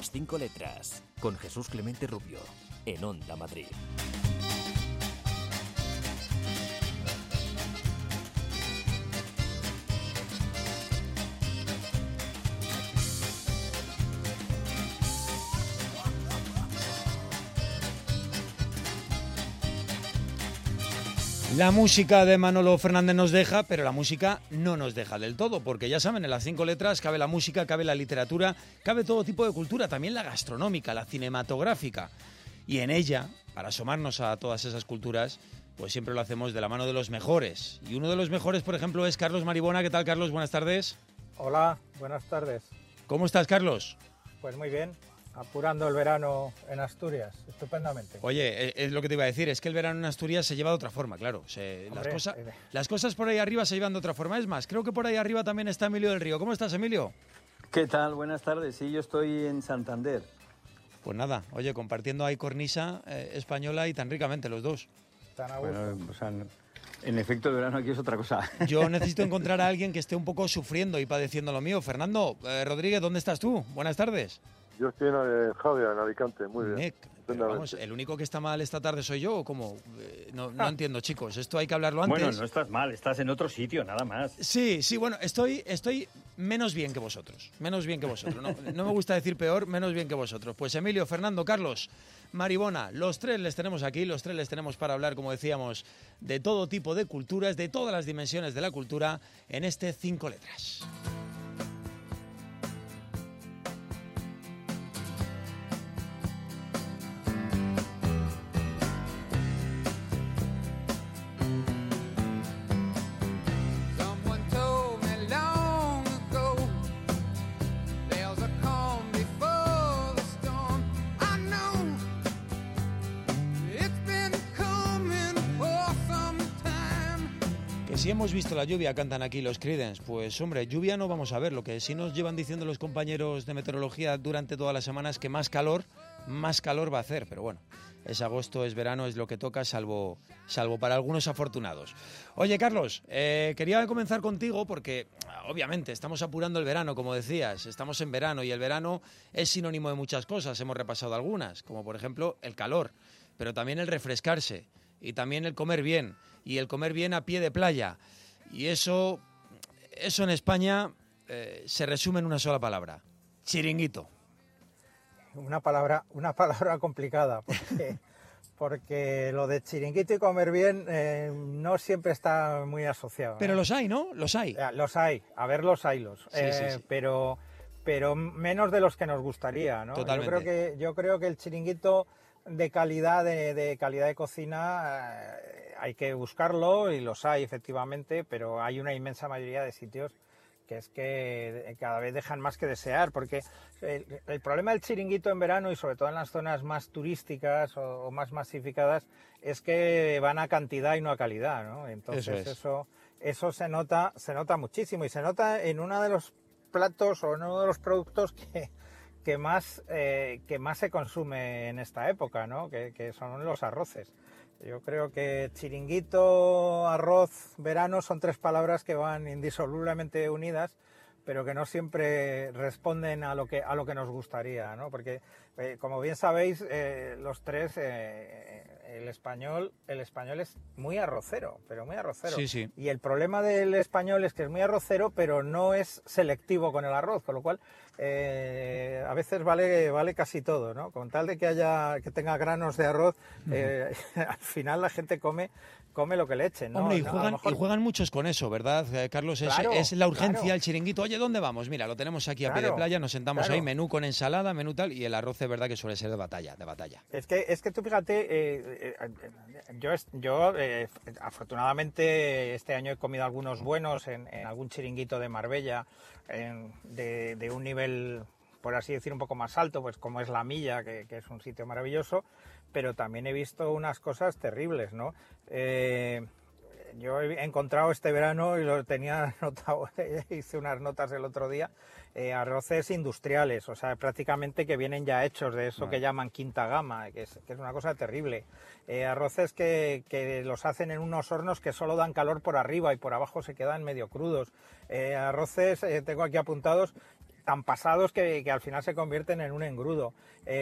Las 5 letras, con Jesús Clemente Rubio, en Onda Madrid. La música de Manolo Fernández nos deja, pero la música no nos deja del todo, porque ya saben, en las 5 letras cabe la música, cabe la literatura, cabe todo tipo de cultura, también la gastronómica, la cinematográfica. Y en ella, para asomarnos a todas esas culturas, pues siempre lo hacemos de la mano de los mejores. Y uno de los mejores, por ejemplo, es Carlos Maribona. ¿Qué tal, Carlos? Buenas tardes. Hola, buenas tardes. ¿Cómo estás, Carlos? Pues muy bien, apurando el verano en Asturias, estupendamente. Oye, es lo que te iba a decir, es que el verano en Asturias se lleva de otra forma, claro. Las cosas por ahí arriba se llevan de otra forma. Es más, creo que por ahí arriba también está Emilio del Río. ¿Cómo estás, Emilio? ¿Qué tal? Buenas tardes. Sí, yo estoy en Santander. Pues nada, oye, compartiendo ahí cornisa española y tan ricamente los dos. Tan a gusto. Bueno, o sea, en efecto, el verano aquí es otra cosa. Yo necesito encontrar a alguien que esté un poco sufriendo y padeciendo lo mío. Fernando Rodríguez, ¿dónde estás tú? Buenas tardes. Yo estoy en Javia, en Alicante, muy bien. Pero vamos, ¿el único que está mal esta tarde soy yo o cómo? No entiendo, chicos. Esto hay que hablarlo antes. Bueno, no estás mal, estás en otro sitio, nada más. Sí, bueno, estoy menos bien que vosotros. Menos bien que vosotros. No me gusta decir peor, menos bien que vosotros. Pues Emilio, Fernando, Carlos, Maribona, los tres les tenemos aquí, los tres les tenemos para hablar, como decíamos, de todo tipo de culturas, de todas las dimensiones de la cultura, en este 5 letras. Si hemos visto la lluvia, cantan aquí los Creedence, pues hombre, lluvia no vamos a ver. Lo que sí nos llevan diciendo los compañeros de meteorología durante toda la semana es que más calor va a hacer, pero bueno, es agosto, es verano, es lo que toca, salvo para algunos afortunados. Oye, Carlos, quería comenzar contigo porque obviamente estamos apurando el verano, como decías, estamos en verano y el verano es sinónimo de muchas cosas, hemos repasado algunas, como por ejemplo el calor, pero también el refrescarse y también el comer bien. Y el comer bien a pie de playa. Y eso en España se resume en una sola palabra. Chiringuito. Una palabra complicada, porque lo de chiringuito y comer bien no siempre está muy asociado. Pero los hay, ¿no? Los hay. Los hay, los hay. Sí. Pero menos de los que nos gustaría, ¿no? Totalmente. Yo creo que el chiringuito de calidad de cocina hay que buscarlo y los hay efectivamente, pero hay una inmensa mayoría de sitios que es que cada vez dejan más que desear, porque el problema del chiringuito en verano y sobre todo en las zonas más turísticas o más masificadas es que van a cantidad y no a calidad, ¿no? Entonces eso se nota muchísimo y se nota en uno de los platos o en uno de los productos que más se consume en esta época, ¿no? Que son los arroces. Yo creo que chiringuito, arroz, verano son tres palabras que van indisolublemente unidas, pero que no siempre responden a lo que nos gustaría, ¿no? Porque como bien sabéis, los tres, el español es muy arrocero, pero muy arrocero. Sí. Y el problema del español es que es muy arrocero, pero no es selectivo con el arroz, con lo cual a veces vale casi todo, ¿no? Con tal de que tenga granos de arroz, al final la gente come lo que le echen, ¿no? Hombre, y juegan muchos con eso, ¿verdad, Carlos? Claro, es la urgencia, claro. El chiringuito. Oye, ¿dónde vamos? Mira, lo tenemos aquí a pie de playa, nos sentamos ahí, menú con ensalada, menú tal, y el arroz es verdad que suele ser de batalla. Es que tú fíjate, yo afortunadamente este año he comido algunos buenos en algún chiringuito de Marbella, de un nivel, por así decir, un poco más alto, pues como es La Milla, que es un sitio maravilloso, pero también he visto unas cosas terribles, ¿no? Yo he encontrado este verano y lo tenía anotado, hice unas notas el otro día, arroces industriales, o sea, prácticamente que vienen ya hechos de eso que llaman quinta gama, que es una cosa terrible. Arroces que los hacen en unos hornos que solo dan calor por arriba y por abajo se quedan medio crudos. Arroces, tengo aquí apuntados, tan pasados que al final se convierten en un engrudo.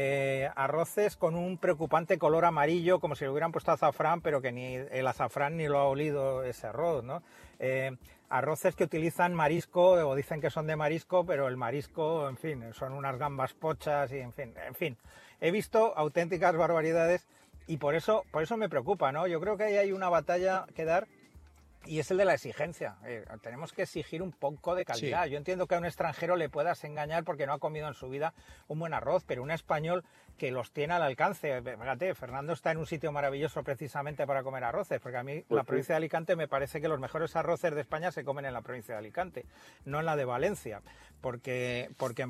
Arroces con un preocupante color amarillo, como si le hubieran puesto azafrán, pero que ni el azafrán ni lo ha olido ese arroz, ¿no? Arroces que utilizan marisco o dicen que son de marisco, pero el marisco, en fin, son unas gambas pochas y en fin. He visto auténticas barbaridades y por eso me preocupa, ¿no? Yo creo que ahí hay una batalla que dar. Y es el de la exigencia. Tenemos que exigir un poco de calidad. Sí. Yo entiendo que a un extranjero le puedas engañar porque no ha comido en su vida un buen arroz, pero un español que los tiene al alcance. Fíjate, Fernando está en un sitio maravilloso precisamente para comer arroces, porque a mí la provincia de Alicante me parece que los mejores arroces de España se comen en la provincia de Alicante, no en la de Valencia, porque en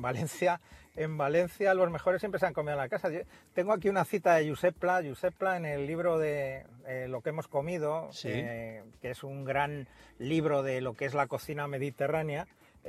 Valencia los mejores siempre se han comido en la casa. Yo tengo aquí una cita de Josep Pla en el libro de Lo que hemos comido, sí. Que es un gran libro de lo que es la cocina mediterránea.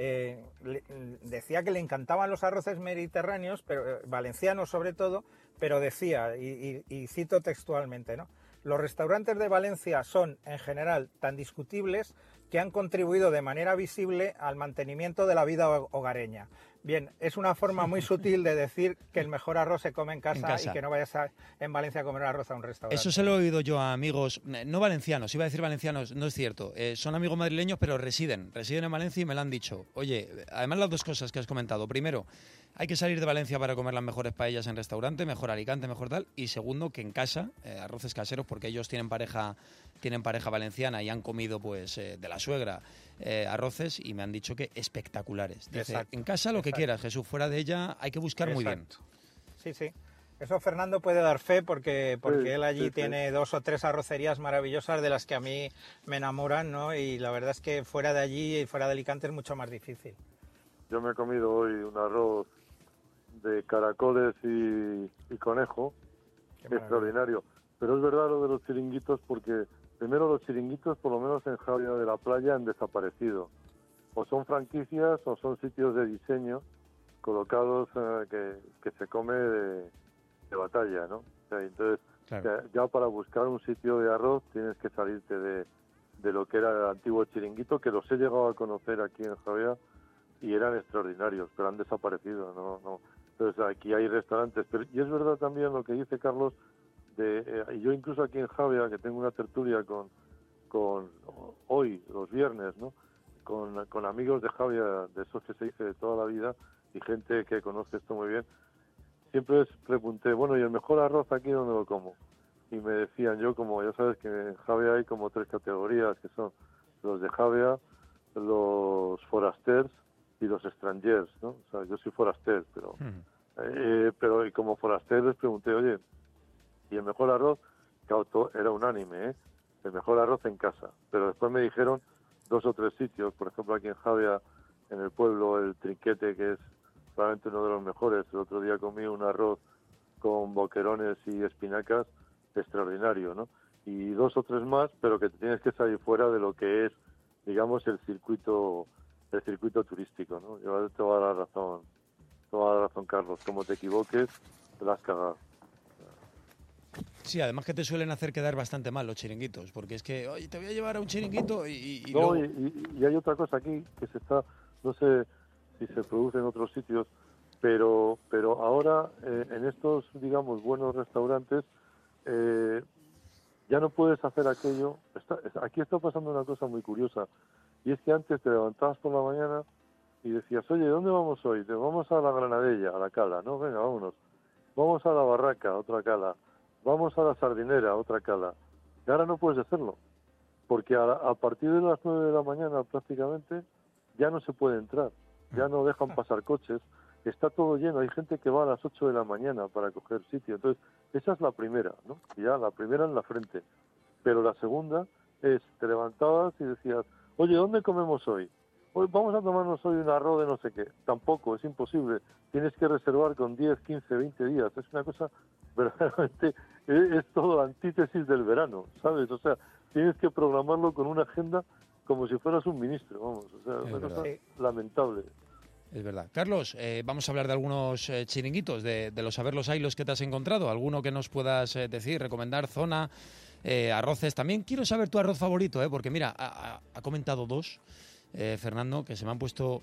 Decía que le encantaban los arroces mediterráneos, pero valencianos sobre todo, pero decía, y cito textualmente, ¿no? Los restaurantes de Valencia son, en general, tan discutibles que han contribuido de manera visible al mantenimiento de la vida hogareña. Bien, es una forma muy sutil de decir que el mejor arroz se come en casa y que no vayas en Valencia a comer arroz a un restaurante. Eso se lo he oído yo a amigos, no valencianos, iba a decir valencianos, no es cierto. Son amigos madrileños, pero residen en Valencia y me lo han dicho. Oye, además las dos cosas que has comentado. Primero, hay que salir de Valencia para comer las mejores paellas en restaurante, mejor Alicante, mejor tal. Y segundo, que en casa, arroces caseros, porque ellos tienen pareja valenciana y han comido pues de la suegra arroces y me han dicho que espectaculares. Dice, en casa lo que quieras, Jesús, fuera de ella hay que buscar muy bien. Sí. Eso Fernando puede dar fe porque él allí tiene 2 o 3 arrocerías maravillosas de las que a mí me enamoran, ¿no? Y la verdad es que fuera de allí y fuera de Alicante es mucho más difícil. Yo me he comido hoy un arroz de caracoles y conejo, extraordinario. Pero es verdad lo de los chiringuitos porque primero los chiringuitos, por lo menos en Javia de la Playa, han desaparecido. O son franquicias o son sitios de diseño colocados que se come de batalla, ¿no? O sea, entonces, claro, ya para buscar un sitio de arroz tienes que salirte de lo que era el antiguo chiringuito, que los he llegado a conocer aquí en Javia y eran extraordinarios, pero han desaparecido, no. Entonces aquí hay restaurantes, y es verdad también lo que dice Carlos, y yo incluso aquí en Javia, que tengo una tertulia con hoy, los viernes, ¿no? Con amigos de Javia, de esos que se dice de toda la vida, y gente que conoce esto muy bien, siempre les pregunté, bueno, ¿y el mejor arroz aquí dónde lo como? Y me decían, ya sabes que en Javia hay como 3 categorías, que son los de Javia, los forasters y los extranjers, ¿no? O sea, yo soy foraster, pero y como foraster les pregunté, oye, y el mejor arroz, que era unánime, el mejor arroz en casa. Pero después me dijeron 2 o 3 sitios, por ejemplo aquí en Javia, en el pueblo, el Trinquete, que es probablemente uno de los mejores. El otro día comí un arroz con boquerones y espinacas extraordinario, ¿no? Y 2 o 3 más, pero que te tienes que salir fuera de lo que es, digamos, el circuito turístico, ¿no? Yo te voy a dar la razón, Carlos. Como te equivoques, te la has cagado. Sí, además que te suelen hacer quedar bastante mal los chiringuitos, porque es que, oye, te voy a llevar a un chiringuito y no, luego... y hay otra cosa aquí que se está, no sé si se produce en otros sitios, pero ahora en estos, digamos, buenos restaurantes ya no puedes hacer aquello. Aquí está pasando una cosa muy curiosa, y es que antes te levantabas por la mañana y decías, oye, ¿dónde vamos hoy? Vamos a la Granadella, a la cala, ¿no? Venga, vámonos. Vamos a la Barraca, otra cala. Vamos a la Sardinera, otra cala. Y ahora no puedes hacerlo, porque a partir de las 9 de la mañana prácticamente ya no se puede entrar, ya no dejan pasar coches, está todo lleno, hay gente que va a las 8 de la mañana para coger sitio. Entonces, esa es la primera, ¿no? Y ya la primera en la frente. Pero la segunda es, te levantabas y decías, oye, ¿dónde comemos hoy? Hoy vamos a tomarnos hoy un arroz de no sé qué. Tampoco, es imposible. Tienes que reservar con 10, 15, 20 días. Es una cosa verdaderamente, es todo la antítesis del verano, ¿sabes? O sea, tienes que programarlo con una agenda como si fueras un ministro, vamos. O sea, es una cosa lamentable. Es verdad. Carlos, vamos a hablar de algunos chiringuitos, de los saberlos haylos que te has encontrado. ¿Alguno que nos puedas decir, recomendar, zona, arroces? También quiero saber tu arroz favorito, porque mira, ha comentado 2, Fernando, que se me han puesto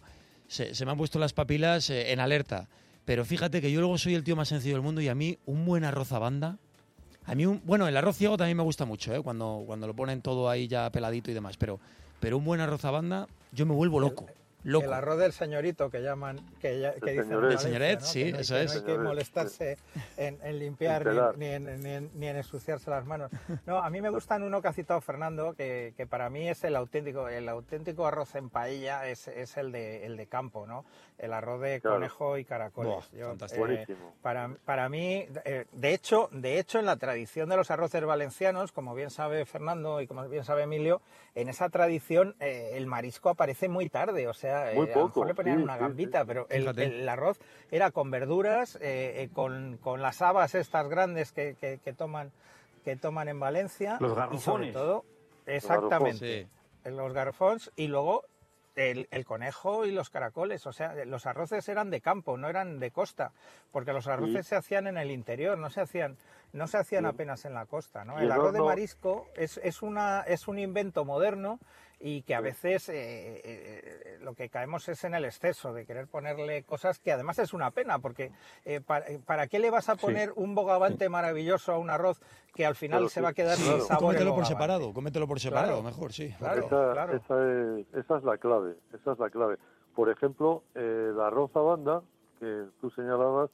se me han puesto las papilas en alerta. Pero fíjate que yo luego soy el tío más sencillo del mundo y a mí un buen arroz a banda... Bueno, el arroz ciego también me gusta mucho, cuando lo ponen todo ahí ya peladito y demás, pero un buen arroz a banda yo me vuelvo loco. El arroz del señorito que llaman, que dicen en Valencia, señoret, ¿no? sí, eso es. No hay que molestarse en limpiar ni en ensuciarse las manos. No, a mí me gustan uno que ha citado Fernando, que para mí es el auténtico arroz en paella, es el de campo, ¿no? El arroz de conejo y caracoles. Buenísimo. Para mí, de hecho, en la tradición de los arroces valencianos, como bien sabe Fernando y como bien sabe Emilio, en esa tradición el marisco aparece muy tarde, o sea, muy poco, a lo mejor le ponían una gambita, pero el arroz era con verduras, con las habas estas grandes que toman en Valencia. Los garrofones. Y sobre todo, exactamente, los garrofons, y luego el conejo y los caracoles. O sea, los arroces eran de campo, no eran de costa, porque los arroces se hacían en el interior, no se hacían apenas en la costa, ¿no? El arroz de marisco es un invento moderno y que a veces lo que caemos es en el exceso de querer ponerle cosas que además es una pena, porque ¿para qué le vas a poner un bogavante maravilloso a un arroz que al final se va a quedar sin sabor? Cómetelo por separado, mejor, sí. Claro. Esa es la clave. Por ejemplo, el arroz a banda, que tú señalabas,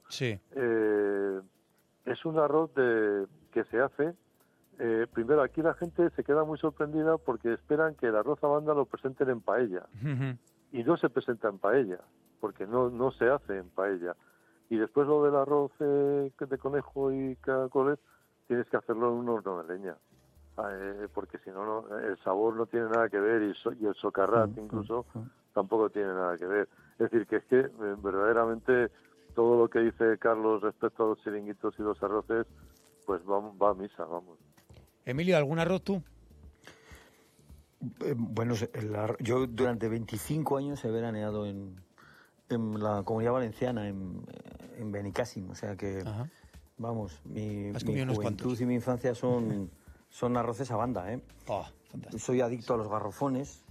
es un arroz que se hace. Primero, aquí la gente se queda muy sorprendida porque esperan que el arroz a banda lo presenten en paella. Y no se presenta en paella, porque no se hace en paella. Y después lo del arroz de conejo y caracoles, tienes que hacerlo en un horno de leña. Porque si no, el sabor no tiene nada que ver, y el socarrat incluso tampoco tiene nada que ver. Es decir, que verdaderamente todo lo que dice Carlos respecto a los chiringuitos y los arroces, pues va a misa, vamos. Emilio, ¿algún arroz tú? Bueno, yo durante 25 años he veraneado en la Comunidad Valenciana, en Benicàssim, o sea que, vamos, mi juventud y mi infancia son arroces a banda, Soy adicto a los garrofones,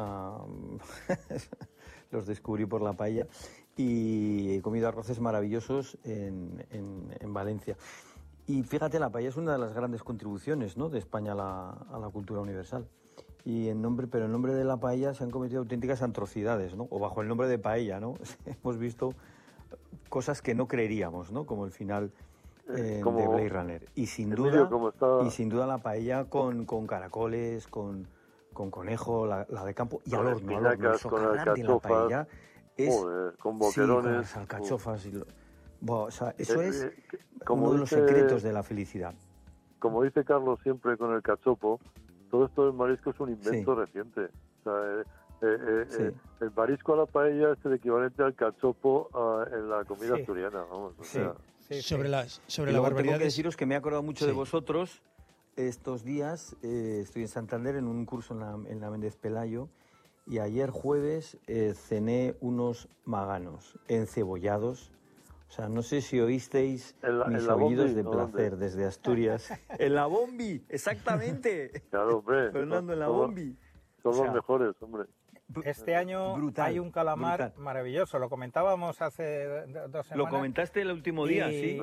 los descubrí por la paella, y he comido arroces maravillosos en Valencia. Y fíjate, la paella es una de las grandes contribuciones, ¿no?, de España a la cultura universal. Pero en nombre de la paella se han cometido auténticas atrocidades, ¿no? O bajo el nombre de paella, ¿no? Hemos visto cosas que no creeríamos, ¿no? Como el final de Blade Runner. Y sin duda la paella con caracoles, con conejo, la de campo, y al horno. El socarrat de la paella es... con boquerones. Con las alcachofas. O sea, eso es uno de los secretos de la felicidad. Como dice Carlos siempre con el cachopo, todo esto del marisco es un invento reciente. O sea, el marisco a la paella es el equivalente al cachopo en la comida asturiana. Vamos, Sobre la barbaridad. Tengo que deciros que me he acordado mucho de vosotros estos días. Estoy en Santander en un curso en la Méndez Pelayo, y ayer jueves cené unos maganos encebollados. O sea, no sé si oísteis mis oídos de placer desde Asturias. En la Bombi, exactamente. Claro, hombre. Fernando, en la Bombi. Son los mejores, hombre. Este año hay un calamar maravilloso. Lo comentábamos hace 2 semanas. Lo comentaste el último día, sí.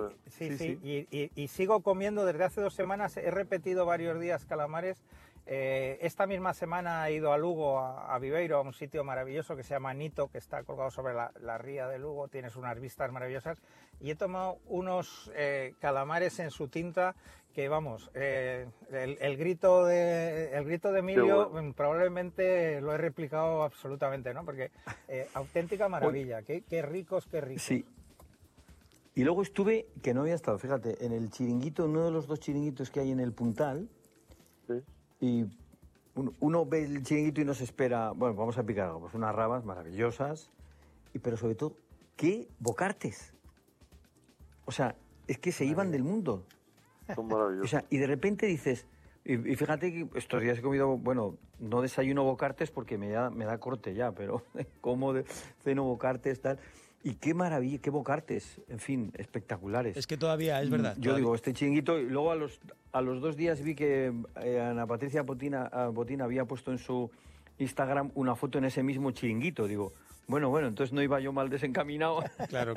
Y sigo comiendo desde hace 2 semanas. He repetido varios días calamares. Esta misma semana he ido a Lugo, a Viveiro, a un sitio maravilloso que se llama Nito, que está colgado sobre la ría de Lugo. Tienes unas vistas maravillosas. Y he tomado unos calamares en su tinta que, vamos, el grito de Emilio probablemente lo he replicado absolutamente, ¿no? Porque auténtica maravilla. Qué ricos, qué ricos. Sí. Y luego estuve, que no había estado, fíjate, en el chiringuito, uno de los 2 chiringuitos que hay en el Puntal. Sí. Y uno ve el chiringuito y nos espera, bueno, vamos a picar algo, pues unas rabas maravillosas, pero sobre todo, ¿qué bocartes? O sea, es que se iban del mundo. Son maravillosos. O sea, y de repente dices, y fíjate que estos días he comido, bueno, no desayuno bocartes porque me da corte ya, pero como ceno bocartes, tal. Y qué maravilla, qué bocartes, en fin, espectaculares. Es que todavía, es verdad. Yo digo, este chiringuito, y luego a los 2 días vi que Ana Patricia Botín había puesto en su Instagram una foto en ese mismo chiringuito. Digo, bueno, entonces no iba yo mal desencaminado. Claro.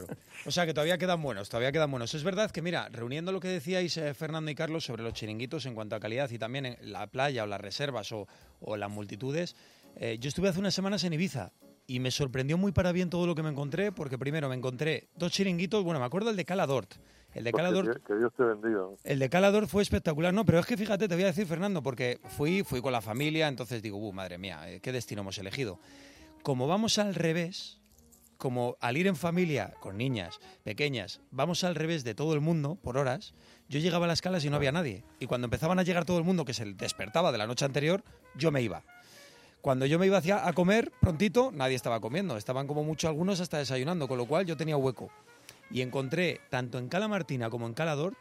O sea, que todavía quedan buenos. Es verdad que, mira, reuniendo lo que decíais Fernando y Carlos sobre los chiringuitos en cuanto a calidad y también en la playa o las reservas o las multitudes, yo estuve hace unas semanas en Ibiza y me sorprendió muy para bien todo lo que me encontré, porque primero me encontré 2 chiringuitos, bueno, me acuerdo el de Cala d'Hort. El de Cala d'Hort, que Dios te bendiga. El de Cala d'Hort fue espectacular, no, pero es que fíjate, te voy a decir, Fernando, porque fui con la familia, entonces digo, madre mía, qué destino hemos elegido. Como vamos al revés, como al ir en familia con niñas pequeñas, vamos al revés de todo el mundo por horas, yo llegaba a las calas y no había nadie. Y cuando empezaban a llegar todo el mundo que se despertaba de la noche anterior, yo me iba. Cuando yo me iba a comer, prontito, nadie estaba comiendo. Estaban como mucho algunos hasta desayunando, con lo cual yo tenía hueco. Y encontré, tanto en Cala Martina como en Cala d'Hort,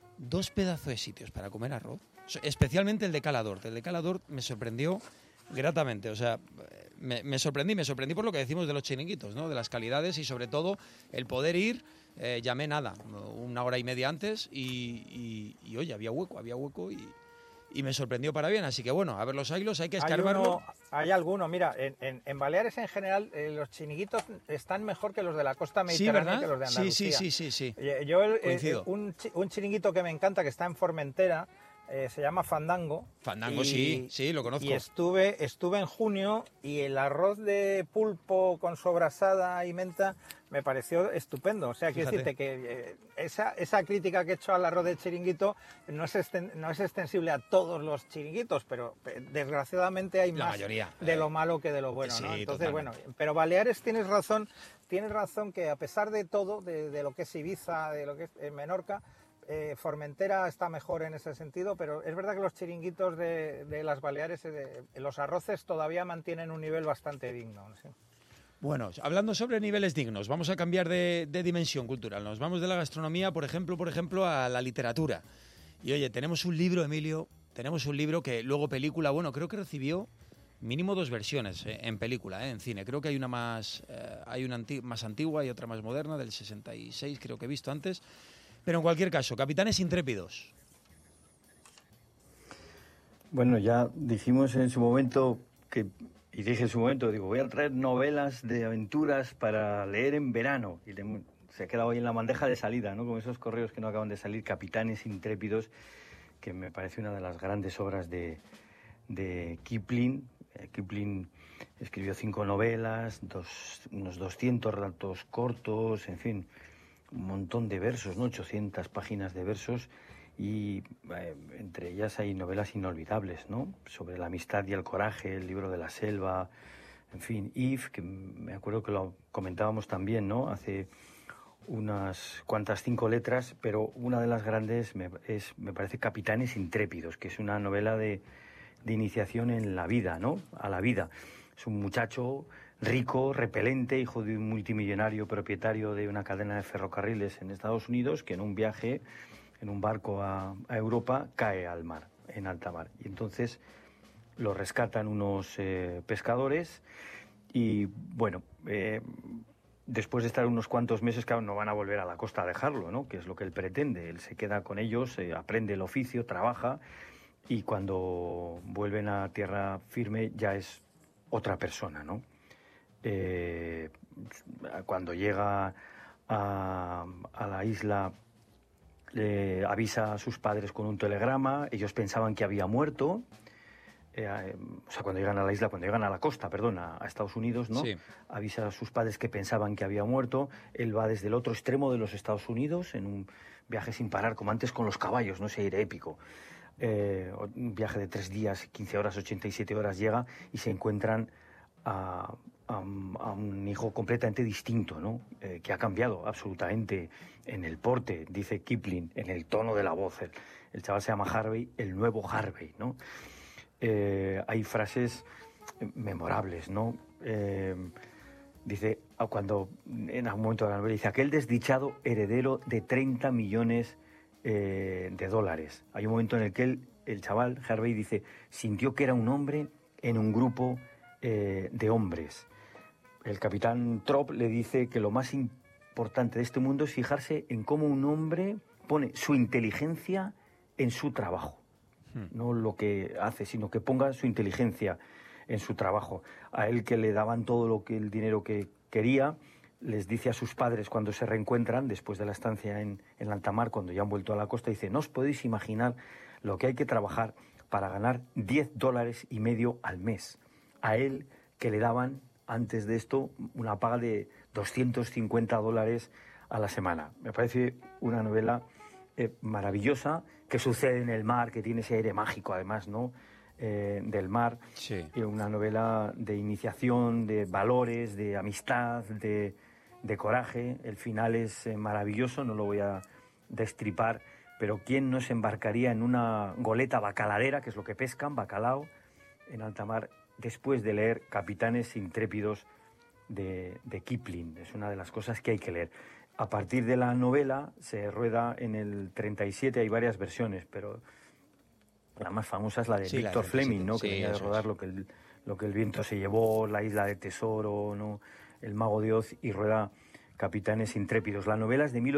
2 pedazos de sitios para comer arroz. Especialmente el de Cala d'Hort. El de Cala d'Hort me sorprendió gratamente. O sea, me sorprendí por lo que decimos de los chiringuitos, ¿no? De las calidades y sobre todo el poder ir. Llamé 1 hora y media antes y oye, había hueco y me sorprendió para bien. Así que bueno, a ver los hilos, hay que escarbarlo. Hay alguno, mira, en Baleares en general los chiringuitos están mejor que los de la costa mediterránea, que los de Andalucía. Sí. Yo Coincido. un chiringuito que me encanta, que está en Formentera, se llama Fandango. Fandango, sí, lo conozco. Y estuve en junio y el arroz de pulpo con sobrasada y menta me pareció estupendo. O sea, quiero decirte que esa crítica que he hecho al arroz de chiringuito no es extensible a todos los chiringuitos, pero desgraciadamente hay más mayoría, de lo malo que de lo bueno, sí, ¿no? Entonces, totalmente. bueno, pero Baleares tienes razón que a pesar de todo, de lo que es Ibiza, de lo que es Menorca, Formentera está mejor en ese sentido, pero es verdad que los chiringuitos de las Baleares, los arroces todavía mantienen un nivel bastante digno. ¿Sí? Bueno, hablando sobre niveles dignos, vamos a cambiar de dimensión cultural. Nos vamos de la gastronomía, por ejemplo, a la literatura. Y oye, tenemos un libro, Emilio, que luego película, bueno, creo que recibió mínimo 2 versiones en película, en cine. Creo que hay una más antigua y otra más moderna, del 66, creo que he visto antes. Pero en cualquier caso, Capitanes Intrépidos. Bueno, ya dijimos en su momento digo, voy a traer novelas de aventuras para leer en verano. Y se ha quedado ahí en la bandeja de salida, ¿no? Con esos correos que no acaban de salir, Capitanes Intrépidos, que me parece una de las grandes obras de Kipling. Kipling escribió 5 novelas, unos 200 relatos cortos, en fin, un montón de versos, ¿no? 800 páginas de versos, y entre ellas hay novelas inolvidables, ¿no? Sobre la amistad y el coraje, el libro de la selva, en fin, If, que me acuerdo que lo comentábamos también, ¿no? Hace unas cuantas 5 letras, pero una de las grandes me parece Capitanes Intrépidos, que es una novela de iniciación en la vida, ¿no? A la vida. Es un muchacho rico, repelente, hijo de un multimillonario propietario de una cadena de ferrocarriles en Estados Unidos, que en un viaje, en un barco a Europa, cae al mar, en alta mar. Y entonces lo rescatan unos pescadores y, bueno, después de estar unos cuantos meses, claro, no van a volver a la costa a dejarlo, ¿no? Que es lo que él pretende. Él se queda con ellos, aprende el oficio, trabaja, y cuando vuelven a tierra firme ya es otra persona, ¿no? Cuando llega a la isla, avisa a sus padres con un telegrama. Ellos pensaban que había muerto. O sea, cuando llegan a la isla, cuando llegan a la costa, perdón, a Estados Unidos, ¿no? Sí. Avisa a sus padres que pensaban que había muerto. Él va desde el otro extremo de los Estados Unidos en un viaje sin parar, como antes con los caballos, ¿no? Ese aire épico. Un viaje de 3 días, 15 horas, 87 horas, llega y se encuentran a un hijo completamente distinto, ¿no? Que ha cambiado absolutamente en el porte, dice Kipling, en el tono de la voz. El chaval se llama Harvey, el nuevo Harvey, ¿no? Hay frases memorables, ¿no? Dice, cuando en algún momento de la novela dice, aquel desdichado heredero de 30 millones de dólares. Hay un momento en el que el chaval, Harvey, dice, sintió que era un hombre en un grupo de hombres. El capitán Trop le dice que lo más importante de este mundo es fijarse en cómo un hombre pone su inteligencia en su trabajo. No lo que hace, sino que ponga su inteligencia en su trabajo. A él, que le daban todo el dinero que quería, les dice a sus padres cuando se reencuentran, después de la estancia en alta mar, cuando ya han vuelto a la costa, dice: no os podéis imaginar lo que hay que trabajar para ganar $10.50 al mes. A él, que le daban, antes de esto, una paga de $250 a la semana. Me parece una novela maravillosa, que sucede en el mar, que tiene ese aire mágico, además, ¿no? Del mar. Sí. Una novela de iniciación, de valores, de amistad, de coraje. El final es maravilloso, no lo voy a destripar, pero ¿quién no se embarcaría en una goleta bacaladera, que es lo que pescan, bacalao, en alta mar, después de leer Capitanes Intrépidos de Kipling? Es una de las cosas que hay que leer. A partir de la novela se rueda en el 37, hay varias versiones, pero la más famosa es la de Victor Fleming, ¿no? Que venía de rodar lo que el viento se llevó, La isla de tesoro, ¿no? El mago de Oz, y rueda Capitanes Intrépidos. La novela es de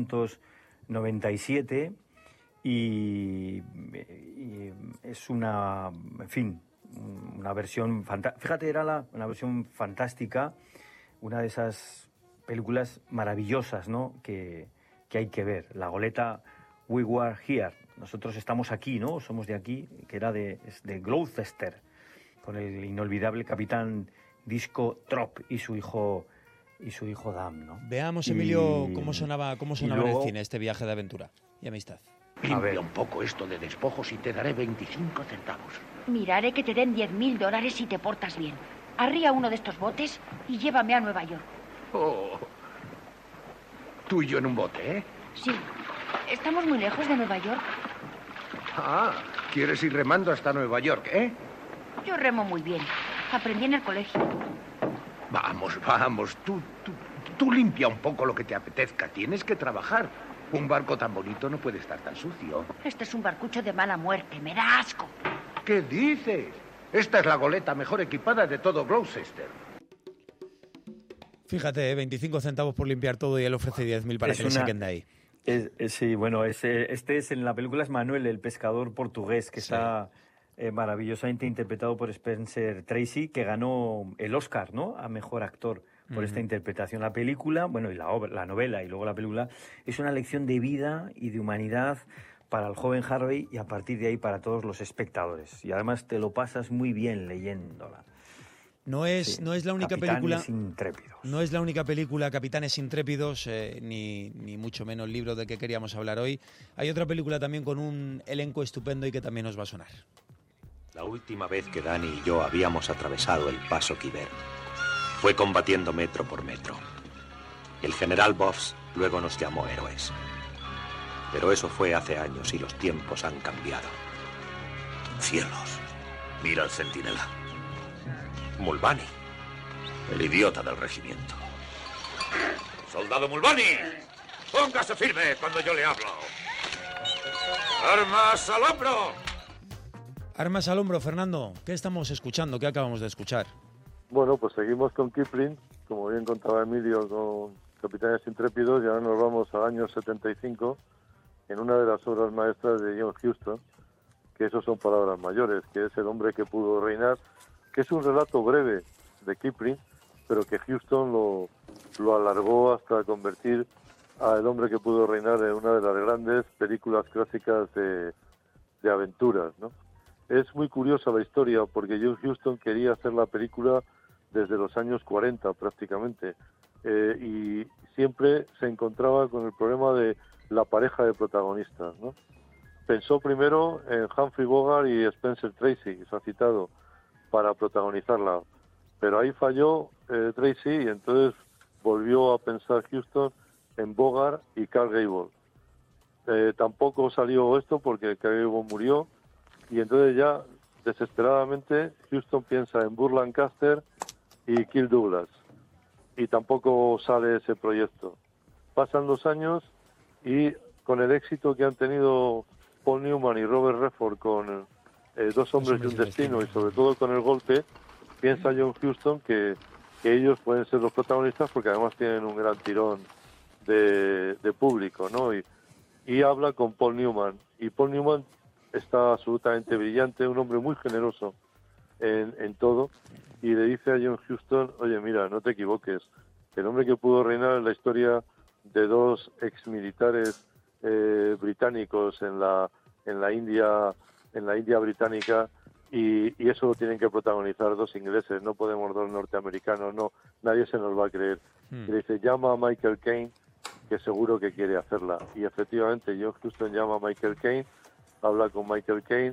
1897 y es una, en fin, una versión fantástica. Fíjate, era una versión fantástica, una de esas películas maravillosas, ¿no? Que hay que ver. La goleta We Were Here, nosotros estamos aquí, ¿no? Somos de aquí, que era de Gloucester, con el inolvidable capitán Disco Trop y su hijo Dam, ¿no? Veamos, Emilio, cómo sonaba luego, en el cine este viaje de aventura y amistad. Limpia un poco esto de despojos y te daré 25 centavos. Miraré que te den $10.000 si te portas bien. Arría uno de estos botes y llévame a Nueva York. Oh. Tú y yo en un bote, ¿eh? Sí. ¿Estamos muy lejos de Nueva York? Ah, ¿quieres ir remando hasta Nueva York, eh? Yo remo muy bien. Aprendí en el colegio. Vamos. Tú limpia un poco lo que te apetezca. Tienes que trabajar. Un barco tan bonito no puede estar tan sucio. Este es un barcucho de mala muerte. Me da asco. ¿Qué dices? Esta es la goleta mejor equipada de todo Gloucester. Fíjate, 25 centavos por limpiar todo y él ofrece 10.000 para que le saquen de ahí. Sí, bueno, este es en la película es Manuel, el pescador portugués, que está maravillosamente interpretado por Spencer Tracy, que ganó el Oscar, ¿no?, a mejor actor por esta interpretación. La película, bueno, y la novela y luego la película, es una lección de vida y de humanidad para el joven Harvey y a partir de ahí para todos los espectadores. Y además te lo pasas muy bien leyéndola. No es la única película. Intrépidos. No es la única película, Capitanes Intrépidos, ni mucho menos el libro del que queríamos hablar hoy. Hay otra película también con un elenco estupendo y que también nos va a sonar. La última vez que Dani y yo habíamos atravesado el paso Quiver fue combatiendo metro por metro. El general Buffs luego nos llamó héroes. Pero eso fue hace años y los tiempos han cambiado. Cielos, mira al centinela. Mulvaney, el idiota del regimiento. ¡Soldado Mulvaney! ¡Póngase firme cuando yo le hablo! ¡Armas al hombro! Armas al hombro, Fernando. ¿Qué estamos escuchando? ¿Qué acabamos de escuchar? Bueno, pues seguimos con Kipling, como bien contaba Emilio, con Capitanes Intrépidos, y ahora nos vamos al año 75, en una de las obras maestras de John Huston, que eso son palabras mayores, que es El hombre que pudo reinar, que es un relato breve de Kipling, pero que Huston lo alargó hasta convertir a El hombre que pudo reinar en una de las grandes películas clásicas de aventuras, ¿no? Es muy curiosa la historia porque John Huston quería hacer la película desde los años 40 prácticamente, y siempre se encontraba con el problema de la pareja de protagonistas, ¿no? Pensó primero en Humphrey Bogart y Spencer Tracy, que se ha citado, para protagonizarla, pero ahí falló Tracy y entonces volvió a pensar Huston en Bogart y Clark Gable. Tampoco salió esto porque Clark Gable murió y entonces ya desesperadamente Huston piensa en Burt Lancaster y Kirk Douglas y tampoco sale ese proyecto. Pasan los años y con el éxito que han tenido Paul Newman y Robert Redford con Dos hombres y un destino, y sobre todo con El golpe, piensa John Huston que ellos pueden ser los protagonistas porque además tienen un gran tirón de público, ¿no? Y habla con Paul Newman, y Paul Newman está absolutamente brillante, un hombre muy generoso, en todo, y le dice a John Huston, oye, mira, no te equivoques, el hombre que pudo reinar en la historia de dos exmilitares británicos en la India británica, y eso lo tienen que protagonizar dos ingleses, no podemos dos norteamericanos, no, nadie se nos va a creer. Y le dice, llama a Michael Caine, que seguro que quiere hacerla. Y efectivamente John Huston llama a Michael Caine, habla con Michael Caine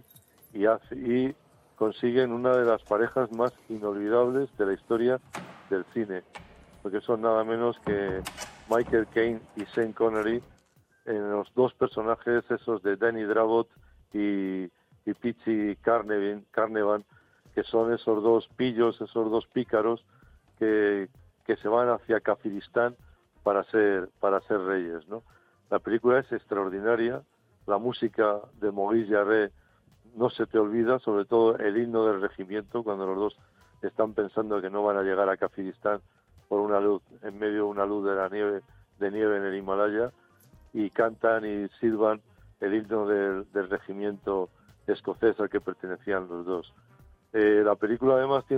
y consiguen una de las parejas más inolvidables de la historia del cine, porque son nada menos que Michael Caine y Sean Connery en los dos personajes esos de Danny Dravot y P.T. Carnevan, que son esos dos pillos, esos dos pícaros que se van hacia Kafiristán para ser reyes, ¿no? La película es extraordinaria, la música de Maurice Jarre no se te olvida, sobre todo el himno del regimiento, cuando los dos están pensando que no van a llegar a Kafiristán por una luz, en medio de una luz de nieve en el Himalaya, y cantan y silban el himno del regimiento escocés al que pertenecían los dos. La película además tiene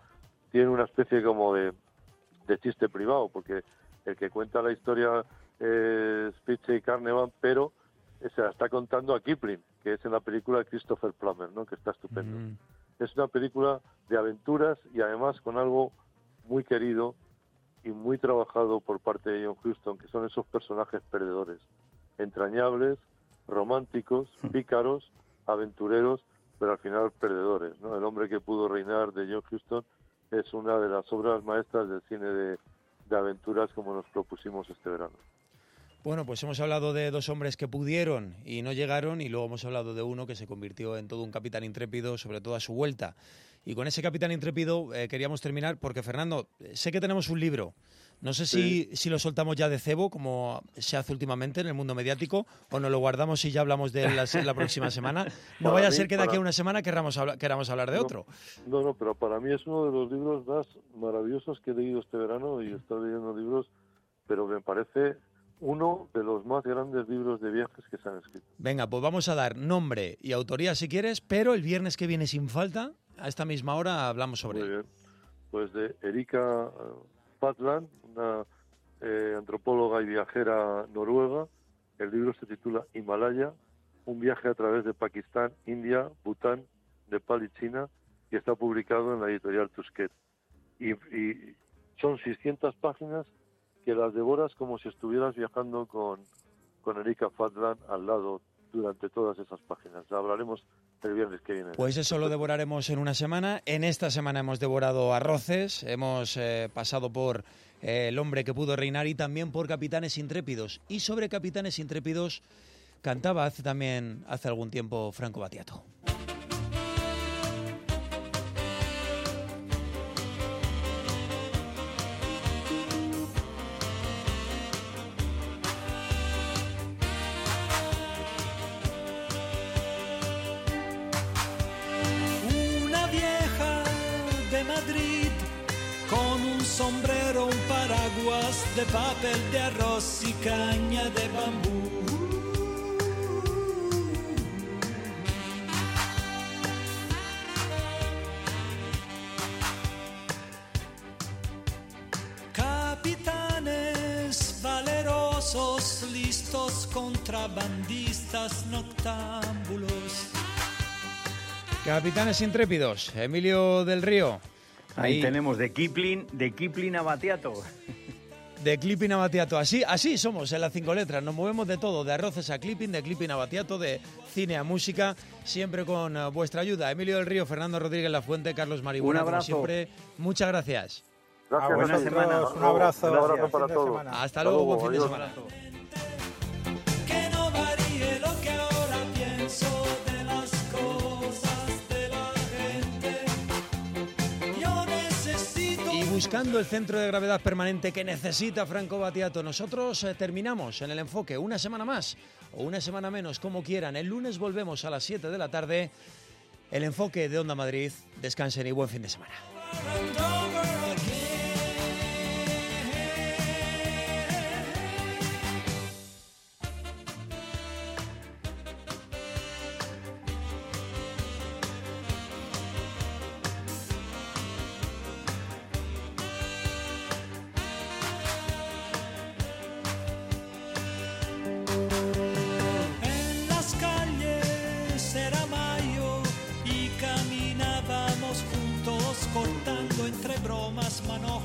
una especie como de chiste privado, porque el que cuenta la historia es P.T. Carnevan, pero se la está contando a Kipling, que es en la película de Christopher Plummer, ¿no? Que está estupendo. Es una película de aventuras y además con algo muy querido y muy trabajado por parte de John Huston, que son esos personajes perdedores, entrañables, románticos, pícaros, aventureros, pero al final perdedores, ¿no? El hombre que pudo reinar de John Huston es una de las obras maestras del cine de aventuras como nos propusimos este verano. Bueno, pues hemos hablado de dos hombres que pudieron y no llegaron, y luego hemos hablado de uno que se convirtió en todo un capitán intrépido, sobre todo a su vuelta. Y con ese capitán intrépido queríamos terminar porque, Fernando, sé que tenemos un libro. No sé si lo soltamos ya de cebo, como se hace últimamente en el mundo mediático, o nos lo guardamos y ya hablamos de la próxima semana. No vaya a ser que de aquí a una semana queramos hablar de otro. No, pero para mí es uno de los libros más maravillosos que he leído este verano, y estoy leyendo libros, pero me parece uno de los más grandes libros de viajes que se han escrito. Venga, pues vamos a dar nombre y autoría si quieres, pero el viernes que viene sin falta, a esta misma hora, hablamos sobre él. Muy bien. Pues de Erika Fatland, una antropóloga y viajera noruega. El libro se titula Himalaya, un viaje a través de Pakistán, India, Bután, Nepal y China, y está publicado en la editorial Tusquets. Y son 600 páginas que las devoras como si estuvieras viajando con Erika Fatland al lado durante todas esas páginas. Hablaremos el viernes que viene. Pues eso lo devoraremos en una semana. En esta semana hemos devorado Arroces, hemos pasado por El hombre que pudo reinar y también por Capitanes intrépidos. Y sobre Capitanes intrépidos cantaba hace algún tiempo Franco Battiato. Sombrero, un paraguas de papel de arroz y caña de bambú. Capitanes valerosos, listos, contrabandistas, noctámbulos. Capitanes intrépidos, Emilio del Río. Ahí tenemos de Kipling a Battiato. De Kipling a Battiato. Así somos en las 5 letras. Nos movemos de todo, de Arroces a Kipling, de Kipling a Battiato, de cine a música, siempre con vuestra ayuda. Emilio del Río, Fernando Rodríguez Lafuente, Carlos Maribona, como siempre, muchas gracias. Gracias, buena semana. Un abrazo. Un abrazo para todos. Hasta luego, buen fin de adiós. semana. Que no varíe lo que ahora pienso de las cosas de la gente. Yo necesito. Y buscando el centro de gravedad permanente que necesita Franco Battiato, nosotros terminamos en El Enfoque una semana más o una semana menos, como quieran. El lunes volvemos a las 7 de la tarde. El Enfoque de Onda Madrid. Descansen y buen fin de semana. las manos